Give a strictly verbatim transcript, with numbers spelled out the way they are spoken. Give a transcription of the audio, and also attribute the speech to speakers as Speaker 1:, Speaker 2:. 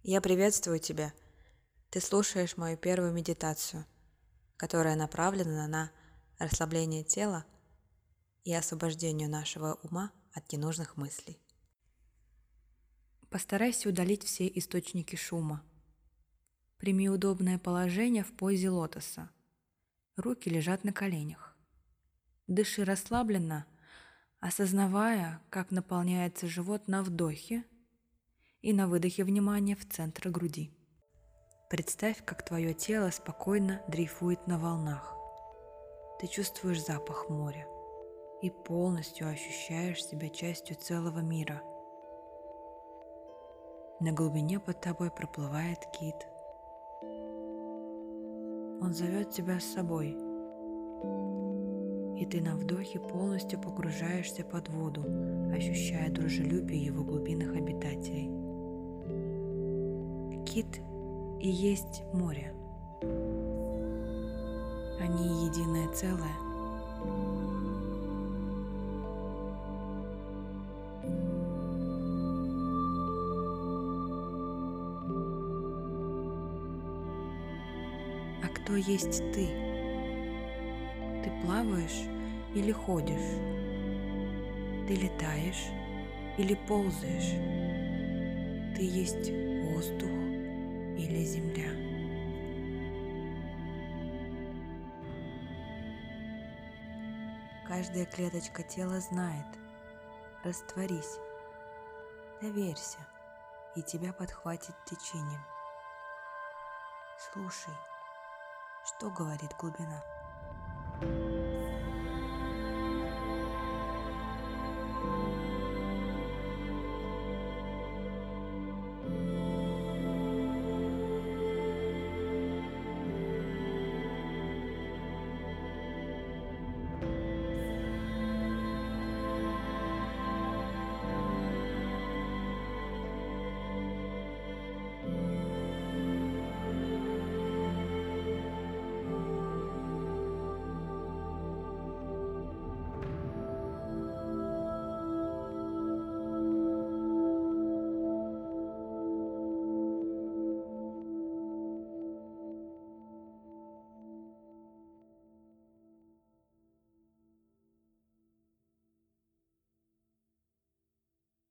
Speaker 1: Я приветствую тебя. Ты слушаешь мою первую медитацию, которая направлена на расслабление тела и освобождение нашего ума от ненужных мыслей. Постарайся удалить все источники шума. Прими удобное положение в позе лотоса. Руки лежат на коленях. Дыши расслабленно, осознавая, как наполняется живот на вдохе и на выдохе внимания в центр груди. Представь, как твое тело спокойно дрейфует на волнах. Ты чувствуешь запах моря и полностью ощущаешь себя частью целого мира. На глубине под тобой проплывает кит. Он зовет тебя с собой, и ты на вдохе полностью погружаешься под воду, ощущая дружелюбие его глубинных обитателей. Кит и есть море. Они единое целое. А кто есть ты? Ты плаваешь или ходишь? Ты летаешь или ползаешь? Ты есть воздух или земля? Каждая клеточка тела знает: растворись, доверься, и тебя подхватит течением. Слушай, что говорит глубина.